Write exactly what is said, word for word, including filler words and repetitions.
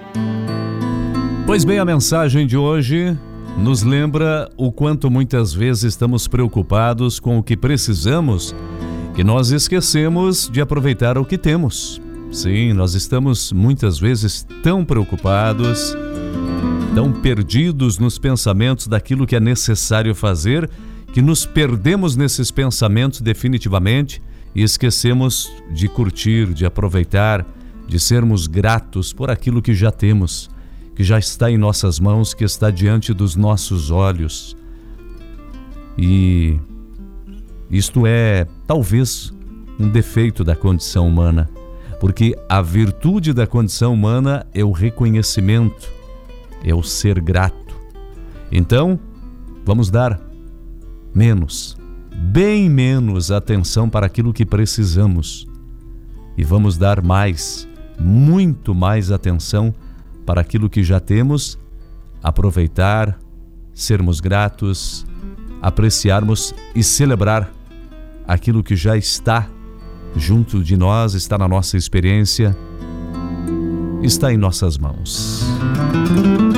Pois bem, a mensagem de hoje nos lembra o quanto muitas vezes estamos preocupados com o que precisamos, que nós esquecemos de aproveitar o que temos. Sim, nós estamos muitas vezes tão preocupados, tão perdidos nos pensamentos daquilo que é necessário fazer, que nos perdemos nesses pensamentos definitivamente e esquecemos de curtir, de aproveitar, de sermos gratos por aquilo que já temos, que já está em nossas mãos, que está diante dos nossos olhos. E isto é talvez um defeito da condição humana, porque a virtude da condição humana é o reconhecimento, é o ser grato. Então, vamos dar menos, bem menos atenção para aquilo que precisamos e vamos dar mais, muito mais atenção para aquilo que já temos, aproveitar, sermos gratos, apreciarmos e celebrar aquilo que já está junto de nós, está na nossa experiência, está em nossas mãos.